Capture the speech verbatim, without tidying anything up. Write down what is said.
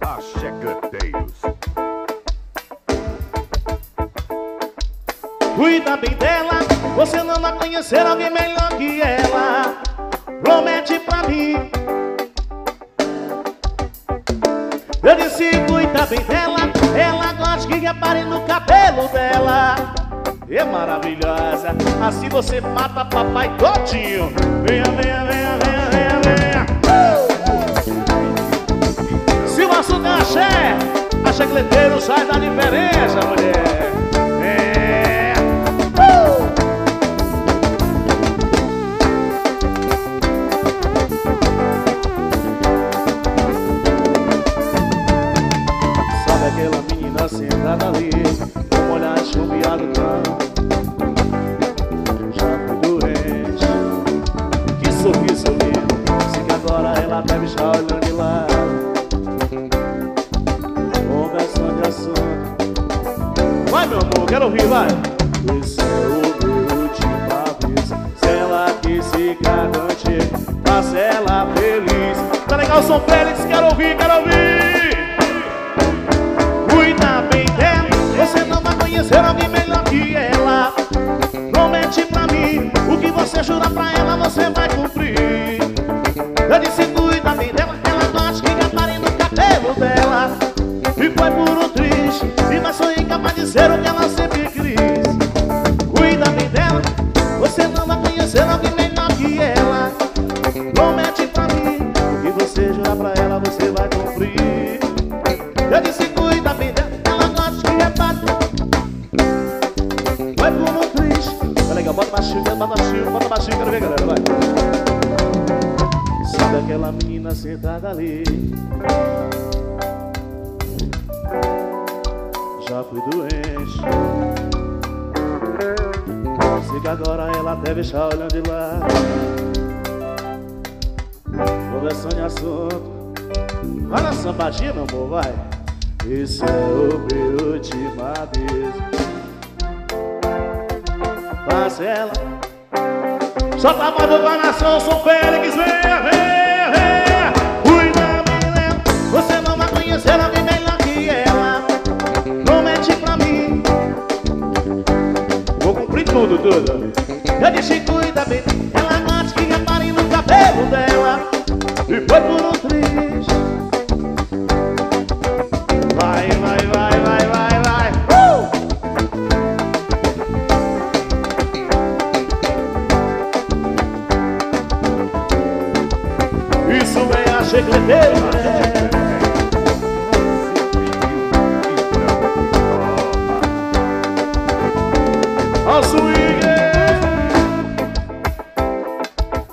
A Checleteiros. Cuida bem dela, você não vai conhecer alguém melhor que ela. Promete pra mim. Eu disse cuida bem dela, ela gosta que repare no cabelo dela. É maravilhosa, assim você mata papai todinho. Venha, venha, venha, venha, venha, venha. uh! Se o assunto é axé, a Checleteiro sai da diferença, mulher. É. uh! Sabe aquela menina sentada ali, com um olhar chumbeado tanto. Já fui doente, que sorriso lindo. Sei que agora ela deve estar olhando de lado, conversando de assunto. Vai, meu amor, quero ouvir, vai. Esse é o meu última vez. Se ela quis ficar contigo, faça ela feliz. Tá legal, São Félix, quero ouvir, quero ouvir. Cuida bem dela, você não vai conhecer alguém melhor que ela. Promete pra mim, o que você jura pra ela, você vai cumprir. Eu disse cuida bem dela, ela gosta que repare no cabelo dela. E foi por um triste, e mas sou incapaz de ser o que ela sempre quis. Cuida bem dela, você não vai conhecer alguém melhor que ela. Promete pra mim, o que você jura pra ela, você vai cumprir. Eu disse cuida bem dela, ela gosta que repare. Vai por um triste. Tá legal, bota baixinho, bota baixinho, bota baixinho, quero ver, galera, vai. Sabe aquela menina sentada ali, já fui doente. Sei que agora ela deve estar olhando de lá, conversando de assunto. Vai na sambadinha, meu amor, vai. Esse é o meu última vez. Faz ela. Solta a mão do coração, São Félix, venha, venha, venha. Cuida bem dela, você não vai conhecer alguém melhor que ela. Promete pra mim. Vou cumprir tudo, tudo. Eu disse cuida bem dela, ela gosta que repare no cabelo dela. E foi por um triste. Vai, vai, vai, vai, vai, vai. Uh! Isso é a Checleteiro, né? Ó o swing!